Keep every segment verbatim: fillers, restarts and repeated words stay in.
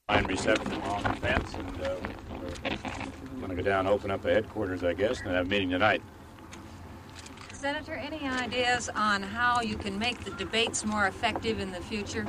Fine reception along the fence, and uh, we're going to go down and open up the headquarters, I guess, and have a meeting tonight. Senator, any ideas on how you can make the debates more effective in the future?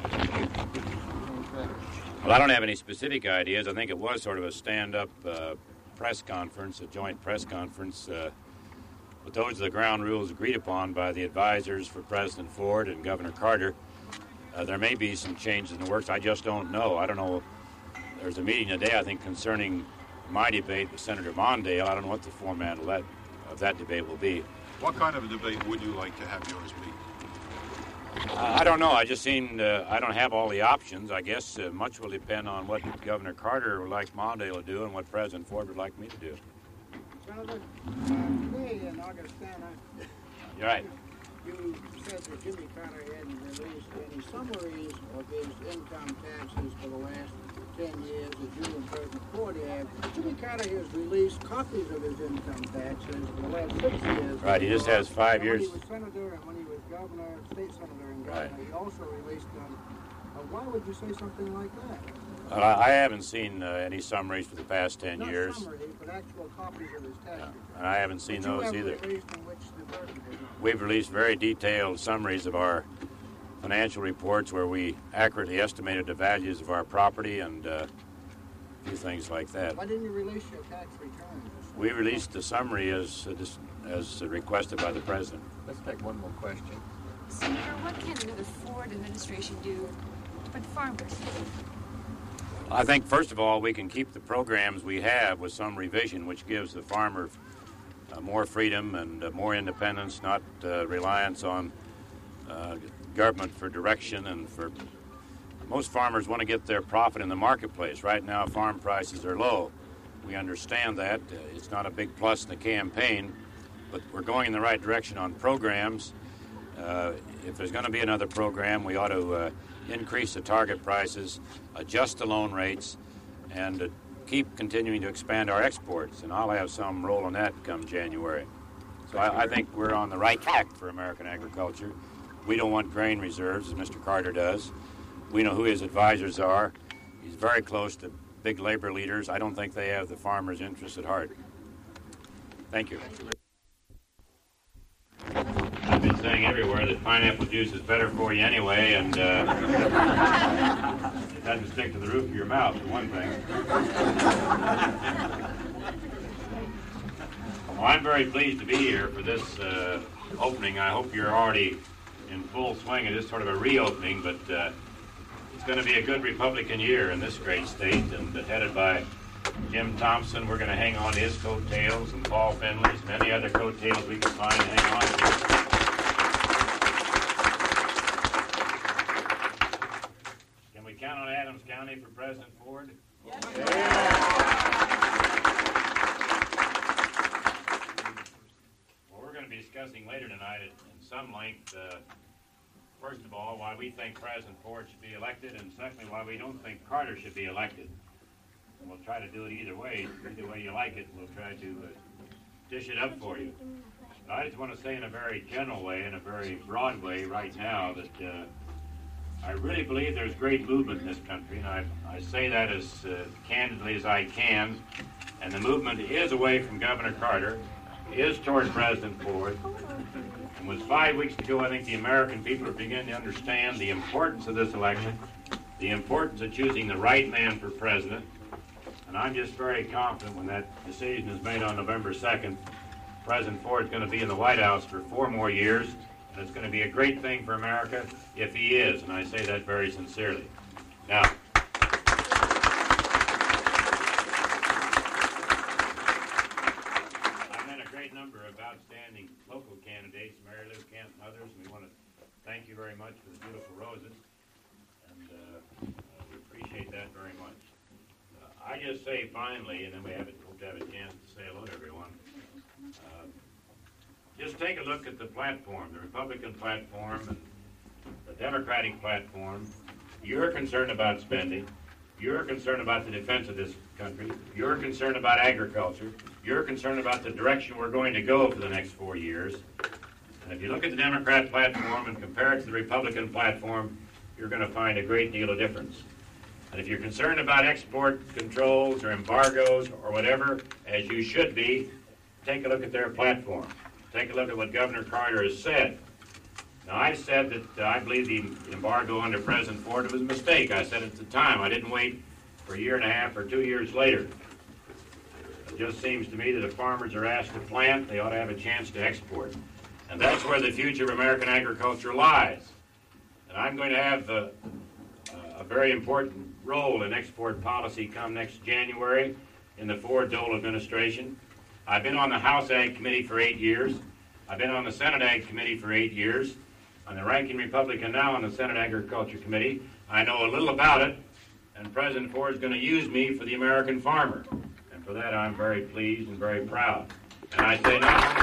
Well, I don't have any specific ideas. I think it was sort of a stand-up uh, press conference, a joint press conference. Uh, but those are the ground rules agreed upon by the advisors for President Ford and Governor Carter. Uh, there may be some changes in the works. I just don't know. I don't know. There's a meeting today, I think, concerning my debate with Senator Mondale. I don't know what the format of that, of that debate will be. What kind of a debate would you like to have yours be? Uh, I don't know. I just seen, uh, I don't have all the options. I guess uh, much will depend on what Governor Carter would like Mondale to do and what President Ford would like me to do. Senator, uh, today in Augustana, You're right. you said that Jimmy Carter hadn't released any summaries of his income taxes for the last ten years that you and President Ford have. Jimmy Carter has released copies of his income taxes for the last six years. Right, he just has five and years. When he was senator and when he was governor, state senator and governor, Right. he also released them. Uh, why would you say something like that? Uh, I haven't seen uh, any summaries for the past ten Not years. summaries, but actual copies of his tax Yeah, return. and I haven't seen But you those haven't either. released in which the burden is on. We've released very detailed summaries of our financial reports where we accurately estimated the values of our property and uh, a few things like that. Why didn't you release your tax returns? We released the summary as uh, dis- as requested by the President. Let's take one more question. Senator, what can the Ford administration do for the farmers? I think, first of all, we can keep the programs we have with some revision, which gives the farmer uh, more freedom and uh, more independence, not uh, reliance on uh, government for direction and for... Most farmers want to get their profit in the marketplace. Right now, farm prices are low. We understand that. Uh, it's not a big plus in the campaign, but we're going in the right direction on programs. Uh, if there's going to be another program, we ought to uh, increase the target prices, adjust the loan rates, and uh, keep continuing to expand our exports. And I'll have some role in that come January. So I, I think we're on the right track for American agriculture. We don't want grain reserves, as Mister Carter does. We know who his advisors are. He's very close to big labor leaders. I don't think they have the farmers' interests at heart. Thank you. I've been saying everywhere that pineapple juice is better for you anyway, and uh, it doesn't stick to the roof of your mouth, for one thing. Well, I'm very pleased to be here for this uh, opening. I hope you're already in full swing. It is sort of a reopening, but uh, it's going to be a good Republican year in this great state, and uh, headed by Jim Thompson. We're going to hang on to his coattails, and Paul Finley's, and any other coattails we can find to hang on to. Can we count on Adams County for President Ford? Yes. Well, we're going to be discussing later tonight in some length, uh, first of all, why we think President Ford should be elected, and secondly, why we don't think Carter should be elected. And we'll try to do it either way. Either way you like it, we'll try to uh, dish it up for you. But I just want to say in a very general way, in a very broad way right now, that uh, I really believe there's great movement in this country, and I, I say that as uh, candidly as I can. And the movement is away from Governor Carter, is toward President Ford. And with five weeks to go, I think the American people are beginning to understand the importance of this election, the importance of choosing the right man for president. And I'm just very confident when that decision is made on November second, President Ford is going to be in the White House for four more years, and it's going to be a great thing for America if he is, and I say that very sincerely. Now, I've met a great number of outstanding local candidates, Mary Lou Kent and others, and we want to thank you very much for the beautiful roses, and uh, uh, we appreciate that very much. I just say finally, and then we have it, hope to have a chance to say hello to everyone. Uh, just take a look at the platform, the Republican platform and the Democratic platform. You're concerned about spending. You're concerned about the defense of this country. You're concerned about agriculture. You're concerned about the direction we're going to go for the next four years. And if you look at the Democrat platform and compare it to the Republican platform, you're going to find a great deal of difference. And if you're concerned about export controls or embargoes or whatever, as you should be, take a look at their platform. Take a look at what Governor Carter has said. Now, I said that uh, I believe the embargo under President Ford was a mistake. I said it at the time. I didn't wait for a year and a half or two years later. It just seems to me that if farmers are asked to plant, they ought to have a chance to export. And that's where the future of American agriculture lies. And I'm going to have uh, a very important role in export policy come next January in the Ford-Dole administration. I've been on the House Ag Committee for eight years. I've been on the Senate Ag Committee for eight years. I'm the ranking Republican now on the Senate Agriculture Committee. I know a little about it, and President Ford is going to use me for the American farmer. And for that, I'm very pleased and very proud. And I say not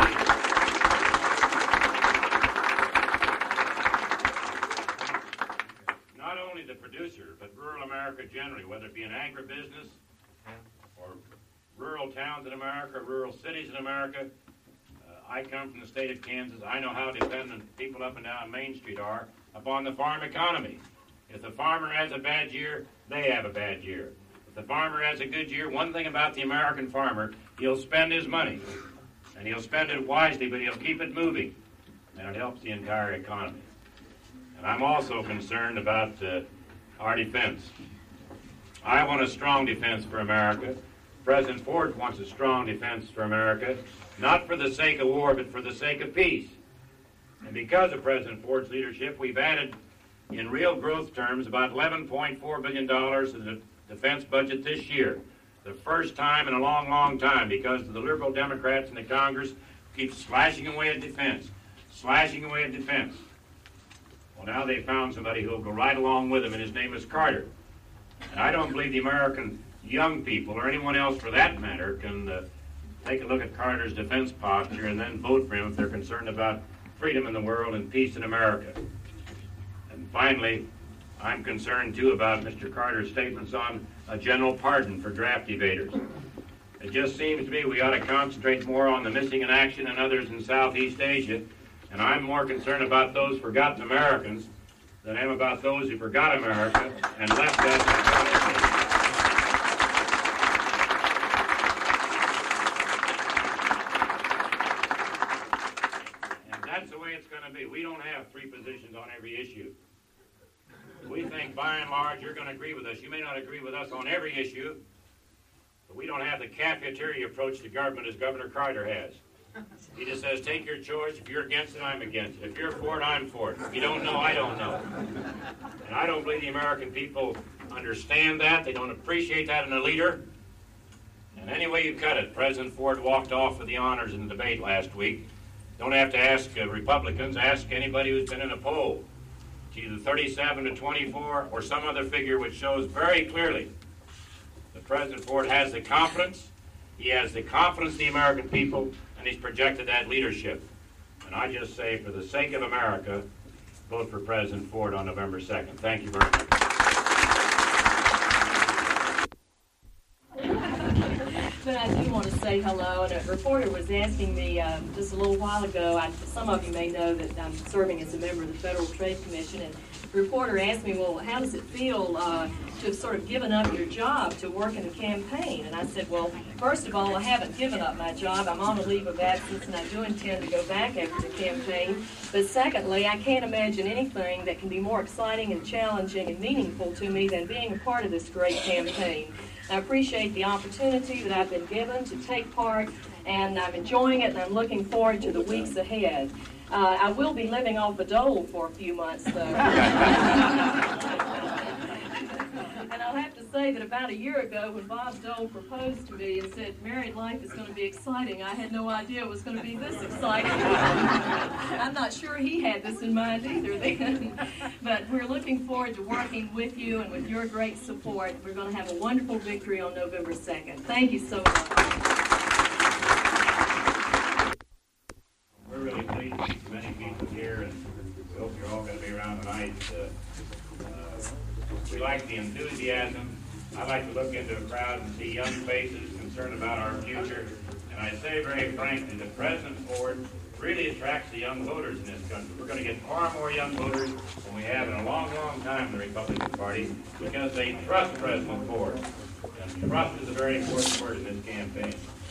only, not only the producer, but rural America generally, whether it be an agribusiness or rural towns in America, rural cities in America. I come from the state of Kansas. I know how dependent people up and down Main Street are upon the farm economy. If the farmer has a bad year, they have a bad year. If the farmer has a good year, one thing about the American farmer, he'll spend his money. And he'll spend it wisely, but he'll keep it moving. And it helps the entire economy. And I'm also concerned about uh, our defense. I want a strong defense for America. President Ford wants a strong defense for America. Not for the sake of war, but for the sake of peace. And because of President Ford's leadership, we've added, in real growth terms, about eleven point four billion dollars to the defense budget this year. The first time in a long, long time, because the liberal Democrats in the Congress keep slashing away at defense, slashing away at defense. Well, now they found somebody who will go right along with them, and his name is Carter. And I don't believe the American young people, or anyone else for that matter, can uh, take a look at Carter's defense posture and then vote for him if they're concerned about freedom in the world and peace in America. And finally, I'm concerned too about Mister Carter's statements on a general pardon for draft evaders. It just seems to me we ought to concentrate more on the missing in action and others in Southeast Asia, and I'm more concerned about those forgotten Americans than I am about those who forgot America and left us. We don't have three positions on every issue. We think, by and large, you're going to agree with us. You may not agree with us on every issue, but we don't have the cafeteria approach to government as Governor Carter has. He just says, take your choice. If you're against it, I'm against it. If you're for it, I'm for it. If you don't know, I don't know. And I don't believe the American people understand that. They don't appreciate that in a leader. And any way you cut it, President Ford walked off with the honors in the debate last week. Don't have to ask uh, Republicans. Ask anybody who's been in a poll. It's either thirty-seven to twenty-four or some other figure which shows very clearly that President Ford has the confidence. He has the confidence of the American people, and he's projected that leadership. And I just say, for the sake of America, vote for President Ford on November second. Thank you very much. But I do want to say hello, and a reporter was asking me um, just a little while ago, I, some of you may know that I'm serving as a member of the Federal Trade Commission, and the reporter asked me, well, how does it feel uh, to have sort of given up your job to work in a campaign? And I said, well, first of all, I haven't given up my job. I'm on a leave of absence, and I do intend to go back after the campaign. But secondly, I can't imagine anything that can be more exciting and challenging and meaningful to me than being a part of this great campaign. I appreciate the opportunity that I've been given to take part, and I'm enjoying it, and I'm looking forward to the weeks ahead. Uh, I will be living off a dole for a few months, though. And I'll have to say that about a year ago, when Bob Dole proposed to me and said, married life is going to be exciting, I had no idea it was going to be this exciting. I'm not sure he had this in mind either then. But we're looking forward to working with you and with your great support. We're going to have a wonderful victory on November second. Thank you so much. We're really pleased to see many people here, and we hope you're all going to be around tonight. Uh, uh, we like the enthusiasm. I like to look into a crowd and see young faces concerned about our future. And I say very frankly that President Ford really attracts the young voters in this country. We're going to get far more young voters than we have in a long, long time in the Republican Party because they trust President Ford. And trust is a very important word in this campaign.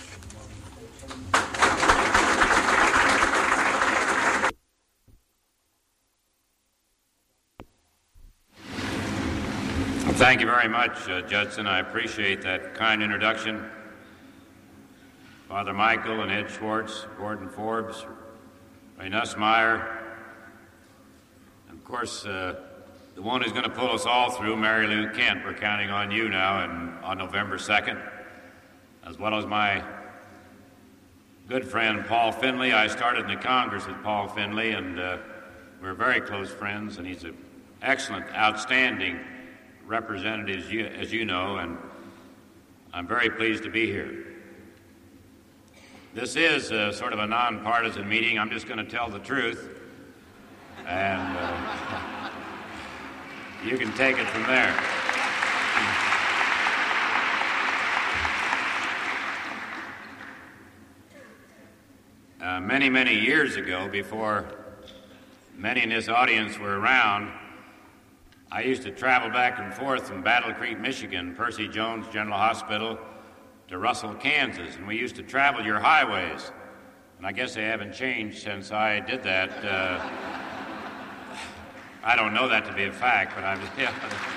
Thank you very much, uh, Judson. I appreciate that kind introduction. Father Michael and Ed Schwartz, Gordon Forbes, Ray Nussmeyer, and of course, uh, the one who's going to pull us all through, Mary Lou Kent. We're counting on you now and on November second, as well as my good friend Paul Finley. I started in the Congress with Paul Finley, and uh, we're very close friends, and he's an excellent, outstanding representative, as you, as you know, and I'm very pleased to be here. This is a, sort of a nonpartisan meeting. I'm just going to tell the truth, and uh, you can take it from there. Uh, many, many years ago, before many in this audience were around, I used to travel back and forth from Battle Creek, Michigan, Percy Jones General Hospital, to Russell, Kansas, and we used to travel your highways. And I guess they haven't changed since I did that. Uh, I don't know that to be a fact, but I'm yeah.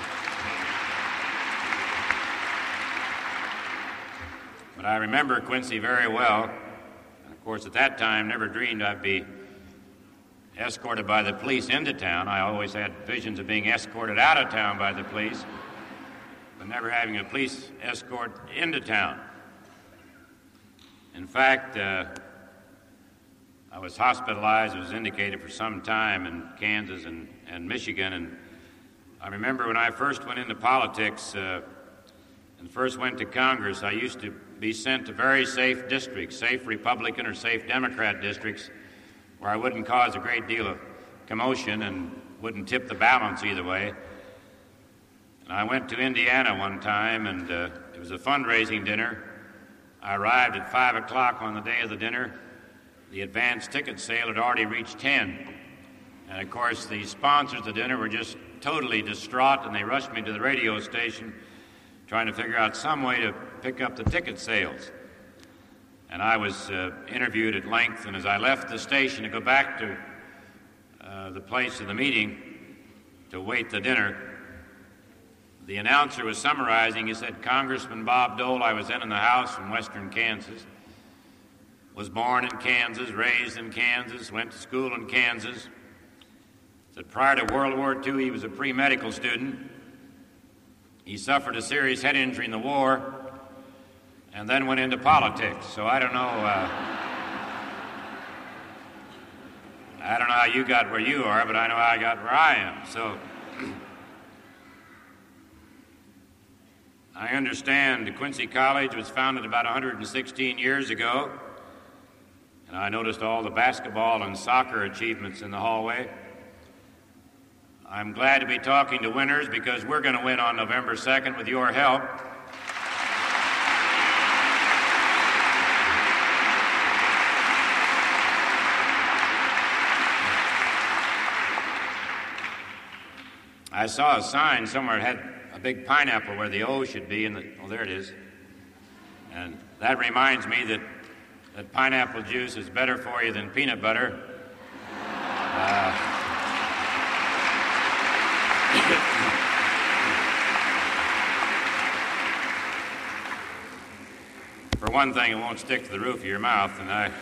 But I remember Quincy very well. And of course, at that time, never dreamed I'd be escorted by the police into town. I always had visions of being escorted out of town by the police, but never having a police escort into town. In fact, uh, I was hospitalized, it was indicated, for some time in Kansas and, and Michigan, and I remember when I first went into politics uh, and first went to Congress, I used to be sent to very safe districts, safe Republican or safe Democrat districts, where I wouldn't cause a great deal of commotion and wouldn't tip the balance either way. And I went to Indiana one time, and uh, it was a fundraising dinner. I arrived at five o'clock on the day of the dinner. The advance ticket sale had already reached ten. And of course, the sponsors of the dinner were just totally distraught, and they rushed me to the radio station trying to figure out some way to pick up the ticket sales. And I was uh, interviewed at length, and as I left the station to go back to uh, the place of the meeting to wait the dinner, the announcer was summarizing. He said, Congressman Bob Dole, I was then in the House from western Kansas, was born in Kansas, raised in Kansas, went to school in Kansas. Said prior to World War Two, he was a pre-medical student. He suffered a serious head injury in the war, and then went into politics. So I don't know, uh, I don't know how you got where you are, but I know how I got where I am. So I understand Quincy College was founded about one hundred sixteen years ago, and I noticed all the basketball and soccer achievements in the hallway. I'm glad to be talking to winners because we're going to win on November second with your help. I saw a sign somewhere that had a big pineapple where the O should be, and the, oh, there it is. And that reminds me that, that pineapple juice is better for you than peanut butter. Uh, for one thing, it won't stick to the roof of your mouth, and I...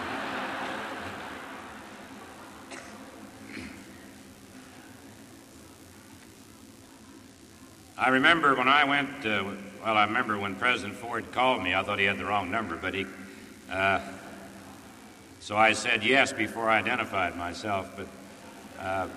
I remember when I went, uh, well, I remember when President Ford called me. I thought he had the wrong number, but he, uh, so I said yes before I identified myself. But uh,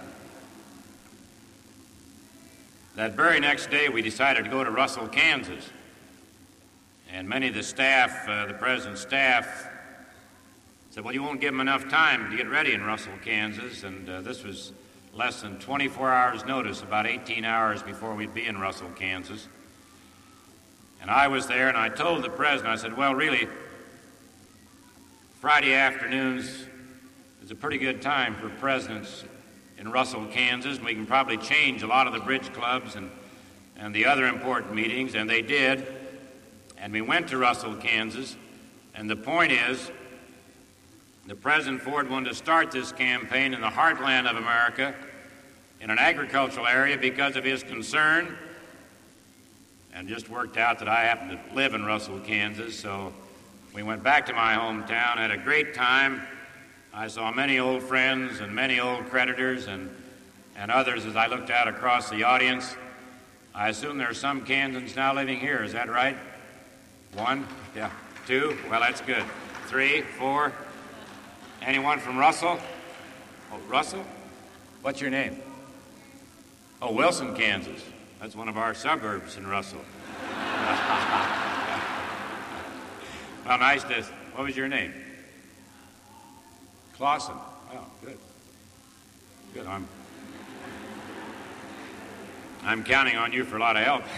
that very next day, we decided to go to Russell, Kansas. And many of the staff, uh, the president's staff, said, well, you won't give them enough time to get ready in Russell, Kansas. And uh, this was less than twenty-four hours notice, about eighteen hours before we'd be in Russell, Kansas. And I was there, and I told the president, I said, well, really, Friday afternoons is a pretty good time for presidents in Russell, Kansas, and we can probably change a lot of the bridge clubs and, and the other important meetings, and they did. And we went to Russell, Kansas, and the point is that President Ford wanted to start this campaign in the heartland of America, in an agricultural area, because of his concern, and just worked out that I happen to live in Russell, Kansas, so we went back to my hometown, had a great time. I saw many old friends and many old creditors and, and others as I looked out across the audience. I assume there are some Kansans now living here, is that right? One? Yeah. Two? Well, that's good. Three? Four? Anyone from Russell? Oh, Russell? What's your name? Oh, Wilson, Kansas. That's one of our suburbs in Russell. Well, nice to... What was your name? Clausen. Oh, good. Good. I'm... I'm counting on you for a lot of help.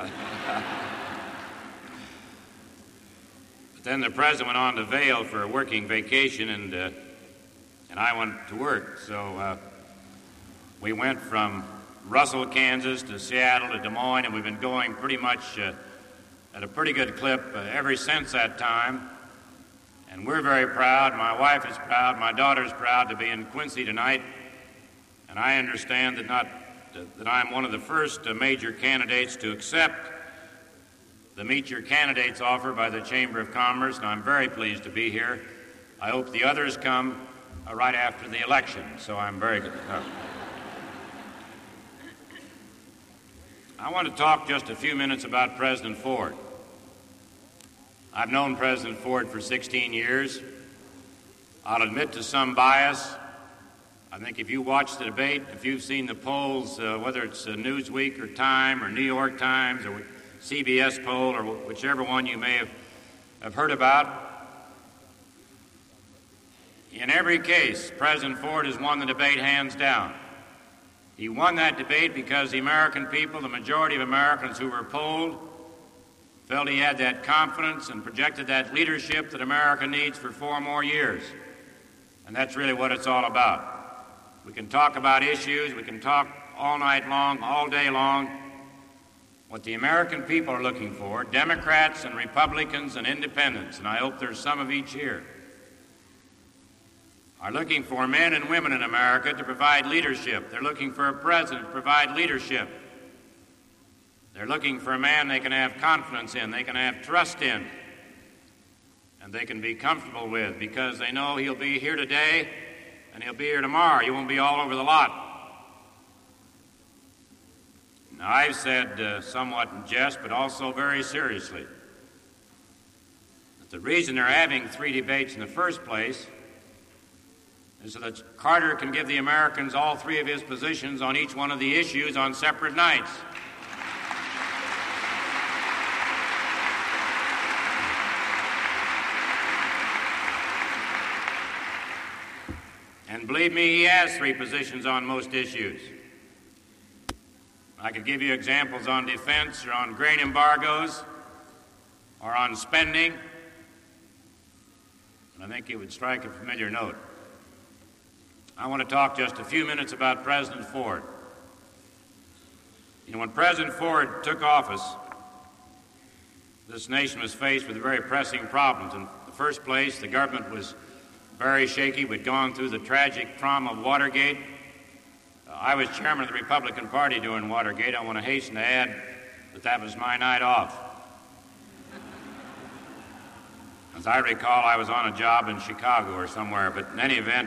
But then the president went on to Vail for a working vacation, and uh, and I went to work. So uh, we went from Russell, Kansas, to Seattle, to Des Moines, and we've been going pretty much uh, at a pretty good clip uh, ever since that time. And we're very proud. My wife is proud. My daughter's proud to be in Quincy tonight. And I understand that not uh, that I'm one of the first uh, major candidates to accept the Meet Your Candidates offer by the Chamber of Commerce, and I'm very pleased to be here. I hope the others come uh, right after the election, so I'm very good. Uh, I want to talk just a few minutes about President Ford. I've known President Ford for sixteen years. I'll admit to some bias. I think if you watch the debate, if you've seen the polls, uh, whether it's uh, Newsweek or Time or New York Times or C B S poll or whichever one you may have, have heard about, in every case, President Ford has won the debate hands down. He won that debate because the American people, the majority of Americans who were polled, felt he had that confidence and projected that leadership that America needs for four more years. And that's really what it's all about. We can talk about issues, we can talk all night long, all day long. What the American people are looking for, Democrats and Republicans and independents, and I hope there's some of each here, are looking for men and women in America to provide leadership. They're looking for a president to provide leadership. They're looking for a man they can have confidence in, they can have trust in, and they can be comfortable with, because they know he'll be here today and he'll be here tomorrow. He won't be all over the lot. Now, I've said uh, somewhat in jest, but also very seriously, that the reason they're having three debates in the first place is so that Carter can give the Americans all three of his positions on each one of the issues on separate nights. And believe me, he has three positions on most issues. I could give you examples on defense or on grain embargoes or on spending, and I think it would strike a familiar note. I want to talk just a few minutes about President Ford. You know, when President Ford took office, this nation was faced with very pressing problems. In the first place, the government was very shaky. We'd gone through the tragic trauma of Watergate. Uh, I was chairman of the Republican Party during Watergate. I want to hasten to add that that was my night off. As I recall, I was on a job in Chicago or somewhere, but in any event,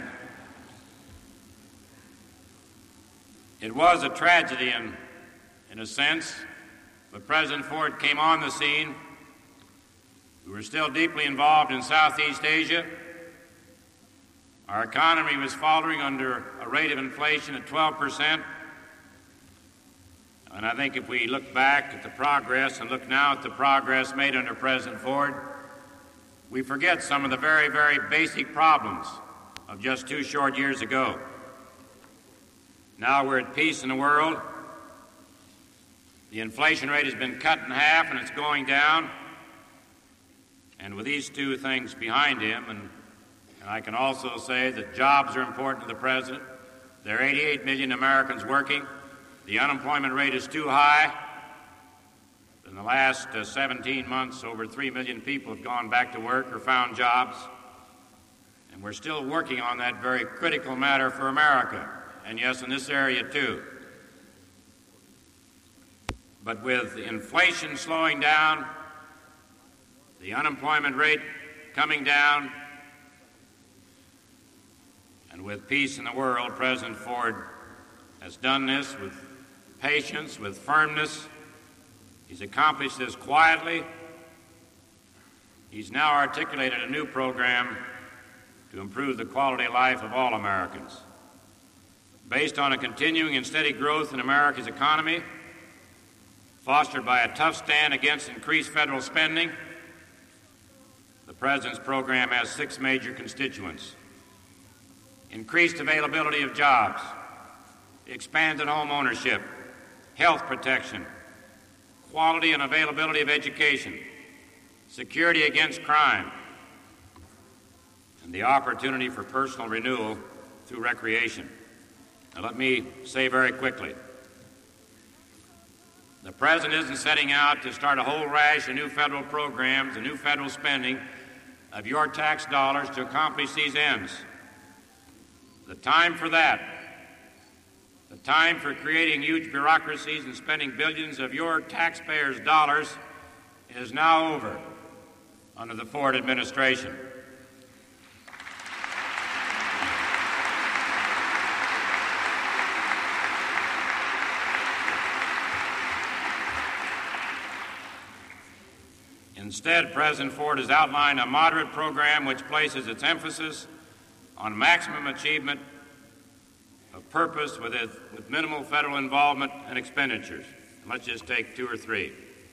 it was a tragedy in, in a sense, but President Ford came on the scene. We were still deeply involved in Southeast Asia. Our economy was faltering under a rate of inflation at twelve percent. And I think if we look back at the progress and look now at the progress made under President Ford, we forget some of the very, very basic problems of just two short years ago. Now we're at peace in the world. The inflation rate has been cut in half and it's going down. And with these two things behind him, and And I can also say that jobs are important to the President. There are eighty-eight million Americans working. The unemployment rate is too high. In the last uh, seventeen months, over three million people have gone back to work or found jobs. And we're still working on that very critical matter for America. And yes, in this area too. But with inflation slowing down, the unemployment rate coming down, and with peace in the world, President Ford has done this with patience, with firmness. He's accomplished this quietly. He's now articulated a new program to improve the quality of life of all Americans. Based on a continuing and steady growth in America's economy, fostered by a tough stand against increased federal spending, the President's program has six major constituents: increased availability of jobs, expanded home ownership, health protection, quality and availability of education, security against crime, and the opportunity for personal renewal through recreation. Now, let me say very quickly, the President isn't setting out to start a whole rash of new federal programs and new federal spending of your tax dollars to accomplish these ends. The time for that, the time for creating huge bureaucracies and spending billions of your taxpayers' dollars is now over under the Ford administration. Instead, President Ford has outlined a moderate program which places its emphasis on maximum achievement of purpose with, it, with minimal federal involvement and expenditures. Let's just take two or three.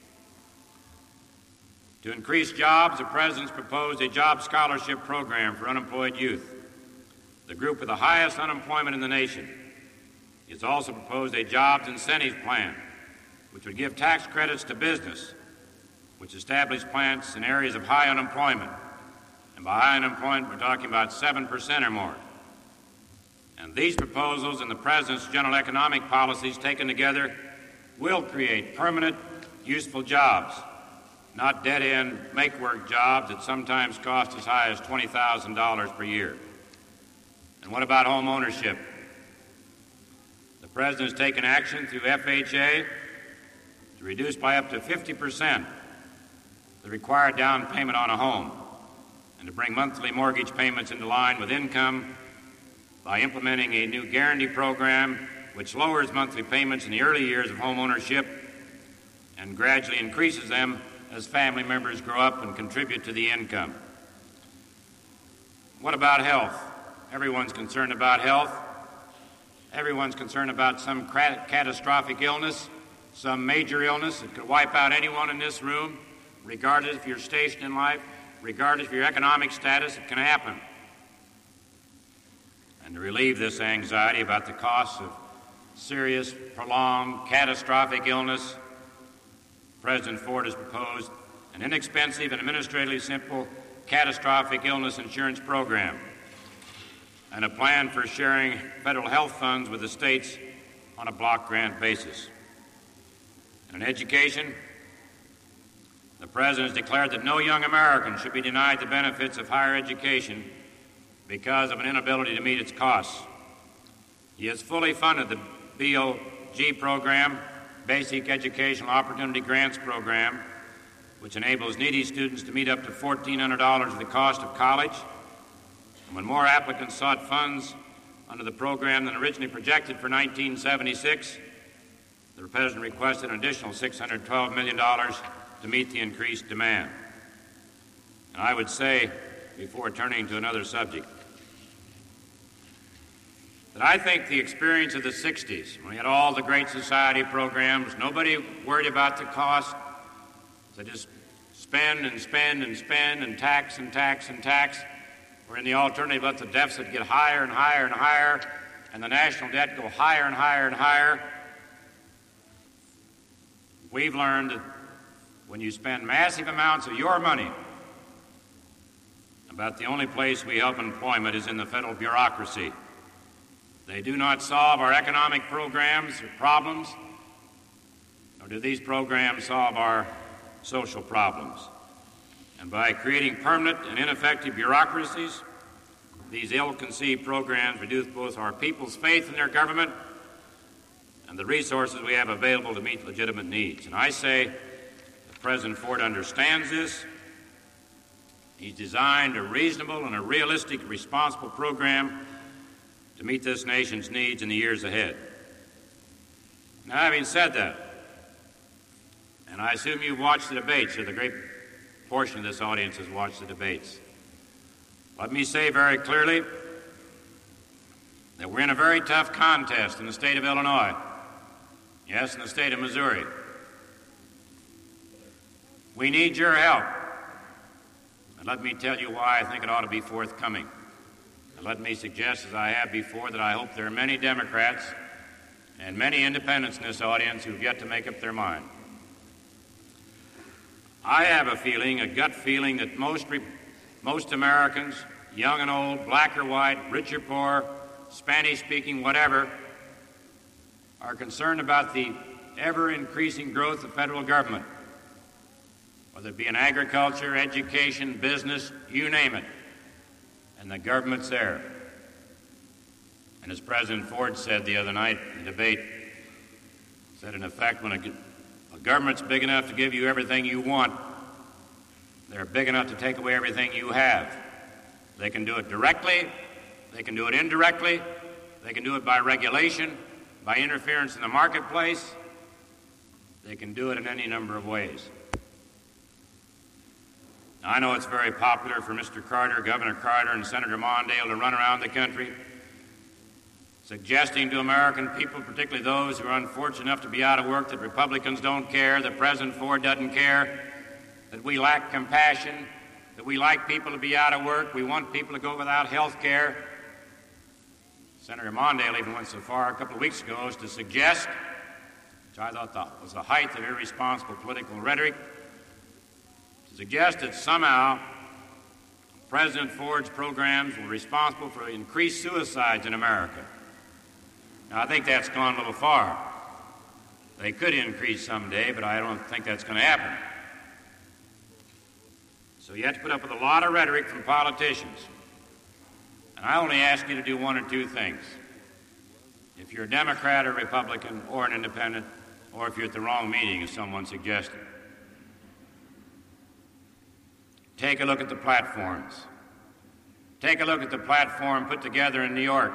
To increase jobs, the President's proposed a job scholarship program for unemployed youth, the group with the highest unemployment in the nation. It's also proposed a jobs incentives plan, which would give tax credits to business, which established plants in areas of high unemployment. And by high unemployment, we're talking about seven percent or more. And these proposals and the President's general economic policies taken together will create permanent, useful jobs, not dead-end, make-work jobs that sometimes cost as high as twenty thousand dollars per year. And what about home ownership? The President has taken action through F H A to reduce by up to fifty percent the required down payment on a home, and to bring monthly mortgage payments into line with income by implementing a new guarantee program which lowers monthly payments in the early years of home ownership and gradually increases them as family members grow up and contribute to the income. What about health? Everyone's concerned about health. Everyone's concerned about some catastrophic illness, some major illness that could wipe out anyone in this room, regardless of your station in life, regardless of your economic status. It can happen. And to relieve this anxiety about the costs of serious, prolonged, catastrophic illness, President Ford has proposed an inexpensive and administratively simple catastrophic illness insurance program and a plan for sharing federal health funds with the states on a block grant basis. And in education, the President has declared that no young American should be denied the benefits of higher education because of an inability to meet its costs. He has fully funded the B O G program, Basic Educational Opportunity Grants program, which enables needy students to meet up to fourteen hundred dollars of the cost of college. And when more applicants sought funds under the program than originally projected for nineteen seventy-six, the President requested an additional six hundred twelve million dollars to meet the increased demand. And I would say, before turning to another subject, that I think the experience of the sixties, when we had all the Great Society programs, nobody worried about the cost, they just spend and spend and spend and tax and tax and tax, or in the alternative, let the deficit get higher and higher and higher, and the national debt go higher and higher and higher. We've learned that when you spend massive amounts of your money, about the only place we help employment is in the federal bureaucracy. They do not solve our economic programs or problems, nor do these programs solve our social problems. And by creating permanent and ineffective bureaucracies, these ill-conceived programs reduce both our people's faith in their government and the resources we have available to meet legitimate needs. And I say that President Ford understands this. He's designed a reasonable and a realistic, responsible program to meet this nation's needs in the years ahead. Now, having said that, and I assume you've watched the debates, or the great portion of this audience has watched the debates, let me say very clearly that we're in a very tough contest in the state of Illinois, yes, in the state of Missouri. We need your help. And let me tell you why I think it ought to be forthcoming. And let me suggest, as I have before, that I hope there are many Democrats and many independents in this audience who've yet to make up their mind. I have a feeling, a gut feeling, that most, re- most Americans, young and old, black or white, rich or poor, Spanish-speaking, whatever, are concerned about the ever-increasing growth of federal government, whether it be in agriculture, education, business, you name it, and the government's there. And as President Ford said the other night in the debate, said in effect, when a, a government's big enough to give you everything you want, they're big enough to take away everything you have. They can do it directly, they can do it indirectly, they can do it by regulation, by interference in the marketplace, they can do it in any number of ways. Now, I know it's very popular for Mister Carter, Governor Carter, and Senator Mondale to run around the country suggesting to American people, particularly those who are unfortunate enough to be out of work, that Republicans don't care, that President Ford doesn't care, that we lack compassion, that we like people to be out of work, we want people to go without health care. Senator Mondale even went so far a couple of weeks ago as to suggest, which I thought was the height of irresponsible political rhetoric, to suggest that somehow President Ford's programs were responsible for increased suicides in America. Now, I think that's gone a little far. They could increase someday, but I don't think that's going to happen. So you have to put up with a lot of rhetoric from politicians. And I only ask you to do one or two things. If you're a Democrat or Republican or an independent, or if you're at the wrong meeting, as someone suggested, take a look at the platforms. Take a look at the platform put together in New York.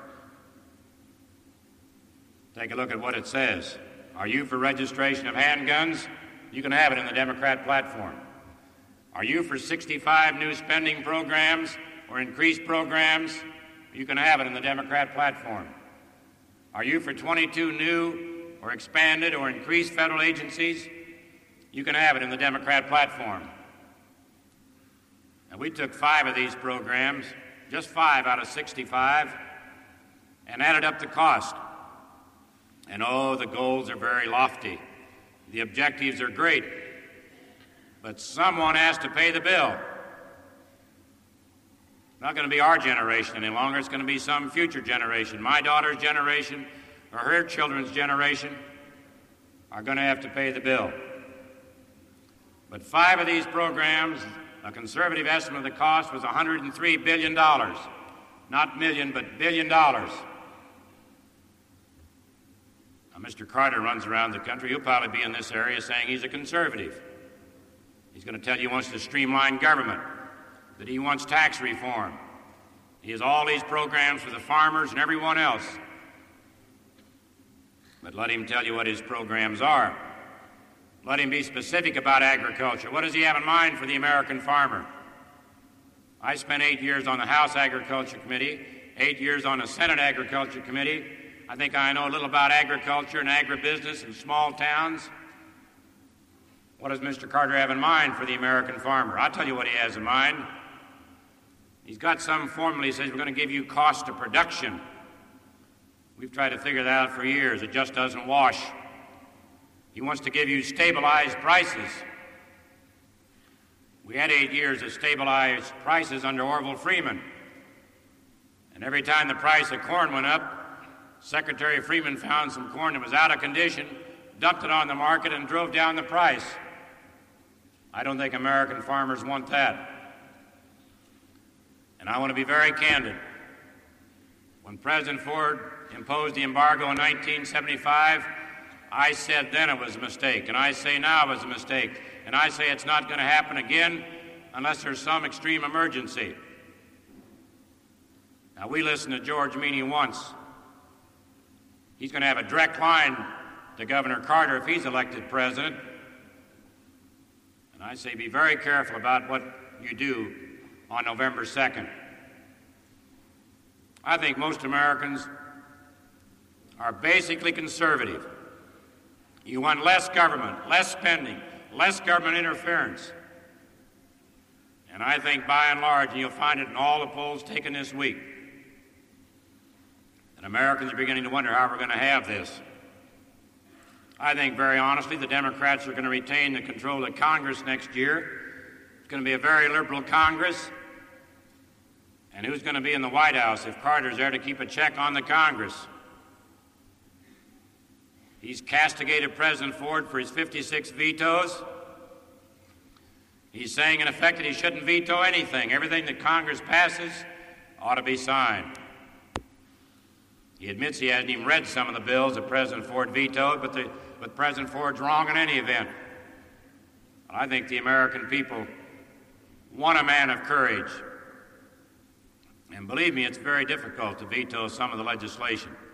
Take a look at what it says. Are you for registration of handguns? You can have it in the Democrat platform. Are you for sixty-five new spending programs or increased programs? You can have it in the Democrat platform. Are you for twenty-two new or expanded or increased federal agencies? You can have it in the Democrat platform. And we took five of these programs, just five out of sixty-five, and added up the cost. And oh, the goals are very lofty. The objectives are great. But someone has to pay the bill. It's not going to be our generation any longer. It's going to be some future generation. My daughter's generation or her children's generation are going to have to pay the bill. But five of these programs, a conservative estimate of the cost was one hundred three billion dollars. Not million, but billion dollars. Now, Mister Carter runs around the country. He'll probably be in this area saying he's a conservative. He's going to tell you he wants to streamline government, that he wants tax reform. He has all these programs for the farmers and everyone else. But let him tell you what his programs are. Let him be specific about agriculture. What does he have in mind for the American farmer? I spent eight years on the House Agriculture Committee, eight years on the Senate Agriculture Committee. I think I know a little about agriculture and agribusiness in small towns. What does Mister Carter have in mind for the American farmer? I'll tell you what he has in mind. He's got some formula. He says, we're going to give you cost of production. We've tried to figure that out for years. It just doesn't wash. He wants to give you stabilized prices. We had eight years of stabilized prices under Orville Freeman. And every time the price of corn went up, Secretary Freeman found some corn that was out of condition, dumped it on the market, and drove down the price. I don't think American farmers want that. And I want to be very candid. When President Ford imposed the embargo in nineteen seventy-five, I said then it was a mistake, and I say now it was a mistake, and I say it's not going to happen again unless there's some extreme emergency. Now, we listened to George Meany once. He's going to have a direct line to Governor Carter if he's elected president. And I say be very careful about what you do on November second. I think most Americans are basically conservative. You want less government, less spending, less government interference. And I think by and large, and you'll find it in all the polls taken this week, that Americans are beginning to wonder how we're going to have this. I think, very honestly, the Democrats are going to retain the control of Congress next year. It's going to be a very liberal Congress. And who's going to be in the White House if Carter's there to keep a check on the Congress? He's castigated President Ford for his fifty-six vetoes. He's saying, in effect, that he shouldn't veto anything. Everything that Congress passes ought to be signed. He admits he hasn't even read some of the bills that President Ford vetoed, but, the, but President Ford's wrong in any event. I think the American people want a man of courage. And believe me, it's very difficult to veto some of the legislation.